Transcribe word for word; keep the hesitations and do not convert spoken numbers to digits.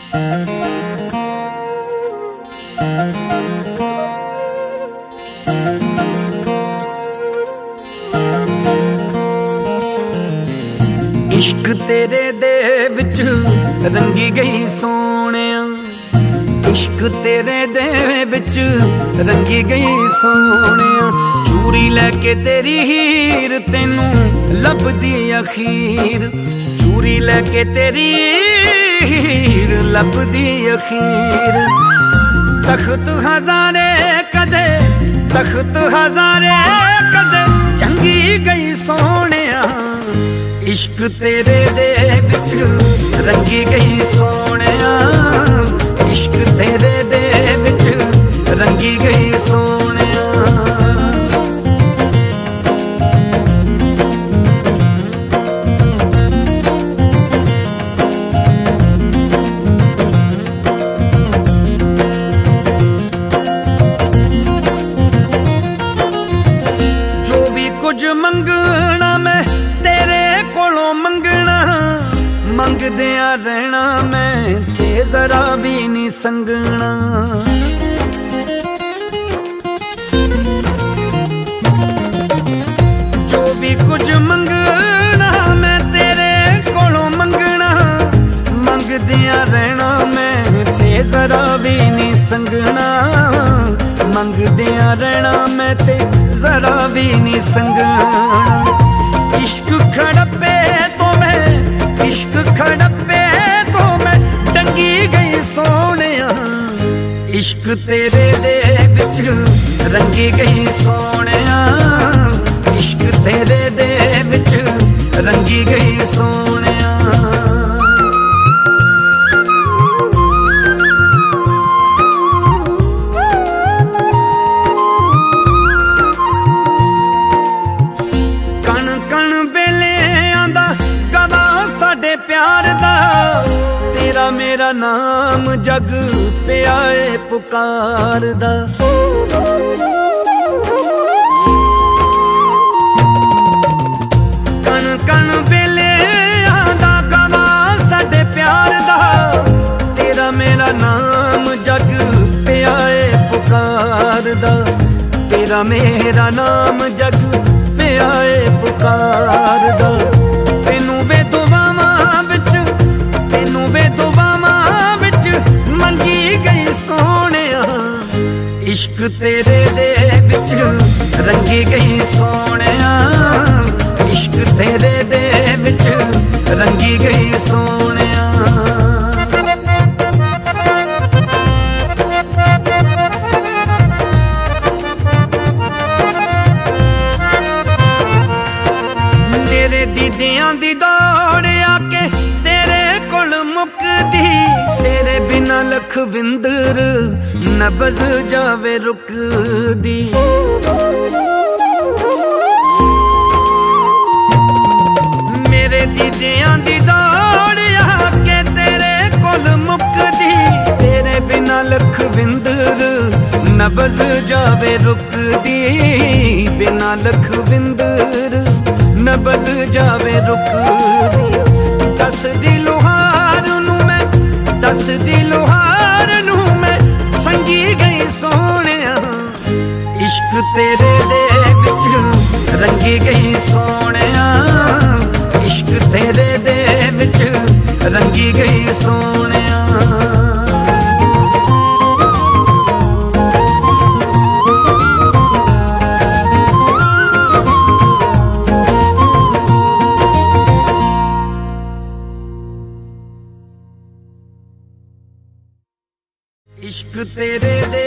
इश्क तेरे दे विच रंगी गई सोहणिया, इश्क तेरे दे विच रंगी गई सोहणिया। चूरी लैके तेरी हीर तेनू लभदी अखीर, चूरी लैके तेरी हीर लभदी अखीर। तख्त हजारे कदे तख्त हजारे कदे चंगी गई सोहणिया। इश्क तेरे दे विच रंगी गई सोहणिया, इश्क तेरे दे विच रंगी गई सोहणिया। जो भी कुछ मंगना मैं तेरे कोलों मंगना, मंगदिया रहना मैं ते जरा भी नहीं संगना। जो भी कुछ मंगना मैं तेरे कोलों मंगना, मंगदिया रहना मैं ते जरा भी नहीं संगना। मंगदिया रहना मैं ते जरा भी नहीं संगना। इश्क खड़पे तो मैं इश्क खड़पे तो मैं डंगी गई सोहणिया। इश्क तेरे दे विच रंगी गई सोहणिया, इश्क तेरे दे विच रंगी गई सोहणिया। कण कण बेले आंदा गवा साडे प्यार दा, तेरा मेरा नाम जग पिया ए पुकारदा। कण कण बेले आंदा गवा साडे प्यार दा, तेरा मेरा नाम जग पिया ए पुकारदा। तेरा मेरा नाम जग पिया ए पुकारदा। तेनू वे दुआवां विच तेनू वे दुआवां विच मंगी गई सोहणिया। इश्क तेरे दे विच रंगी गई सोहणिया, इश्क तेरे दे विच रंगी गई सोहणिया। तेरे दीदियां दी दौड़ आके तेरे कोल मुकदी, तेरे बिना लखविंदर नबज जावे रुकदी। मेरे दीदियां दी दौड़ आके तेरे कोल मुकदी, तेरे बिना लखविंदर नबज जावे रुकदी। बिना लखविंदर नबज जावे रुकदी। दस दी लोहार नू मैं दस दी लोहार नू मैं संगी गई सोहणिया। इश्क तेरे दे विच रंगी गई सोहणिया, इश्क तेरे दे विच रंगी गई सोहणिया। इश्क तेरे दे